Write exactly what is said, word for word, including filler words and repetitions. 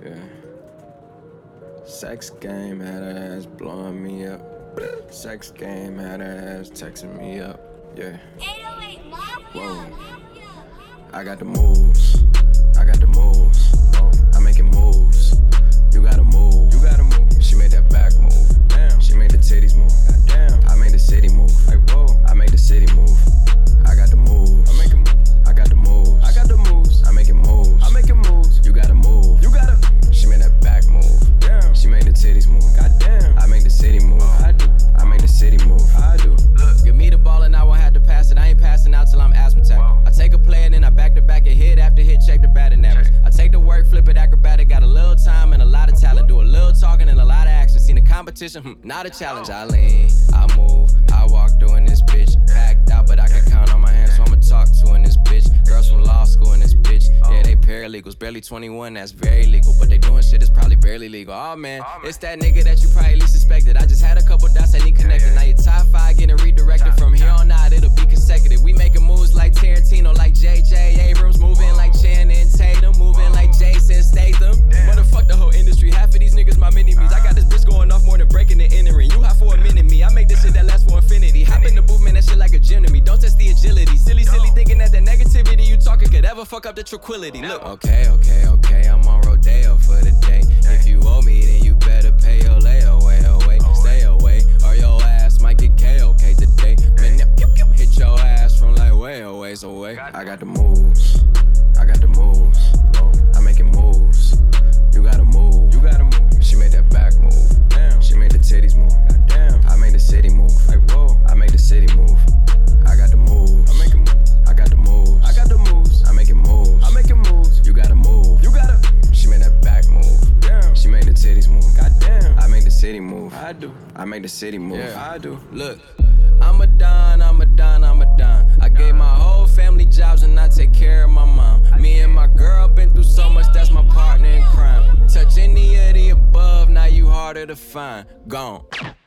Yeah. Sex game had her ass blowing me up. Sex game had her ass texting me up. Yeah. eight oh eight Mafia. Whoa. I got the moves. I got the moves. I'm making moves. You gotta move. You gotta move. She made that back move. Damn. She made the titties move. Damn. I made the city move. Like whoa. I made the city move. I got the moves. I'm making moves. I got the moves. I got the moves. I'm making moves. I'm making moves. You gotta move. You gotta. She made that back move. Damn. She made the titties move. Goddamn. I make the city move. I do. I make the city move. I do. Look, give me the ball and I won't have to pass it. I ain't passing out till I'm asthmatic. I take a play and then I back to back and hit after hit, check the batting average. I take the work, flip it acrobatic. Got a little time and a lot of talent. Do a little talking and a lot of action. Seen the competition, hmm, not a challenge. I lean, I move, I walk doing this bitch. Packed out, but I can count on my hands, so I'ma talk to in this bitch. Girls from law school in this bitch. Yeah, they paralegals, barely twenty-one, that's very legal. But they doing shit that's probably barely legal. Oh man, it's that nigga that you probably least suspected. I just had a couple dots I need connected. Now your top five getting redirected. From here on out, it'll be consecutive. We making moves like Tarantino, like J J Abrams. Moving like Channing Tatum, moving like Jason Statham. Motherfuck the whole industry, half of these niggas my mini-me's. I got this bitch going off more than breaking and entering. You hot for a minute, me, I make this shit that lasts for infinity. Hop in the booth, man, that shit like a gym to me. Don't test the agility. Silly, silly thinking that the negativity you talking could ever fuck up the tranquility. Look, okay, okay, okay, I'm on Rodeo for the day. If you owe me, then you better pay your layaway away. Stay away, or your ass might get K O K today. Man, hit your ass from like way away, so away. I got the moves. I got the moves. I'm making moves. You gotta move. You gotta move. She made that back move. Damn. She made the titties move. Damn. I made the city move. Like whoa. I make the city move. I got the moves. I'm making moves. I got the moves. I got the moves. I'm making moves. I'm making moves. You gotta move. You gotta. She made that back move. Damn. She made the titties move. Goddamn. I make the city move. I do. I make the city move. Yeah, I do. Look, I'm a don, I'm a don, I'm a don. I gave my whole family jobs and I take care of my mom. Me and my girl been through so much, that's my partner in crime. Touch any of the above, now you harder to find. Gone.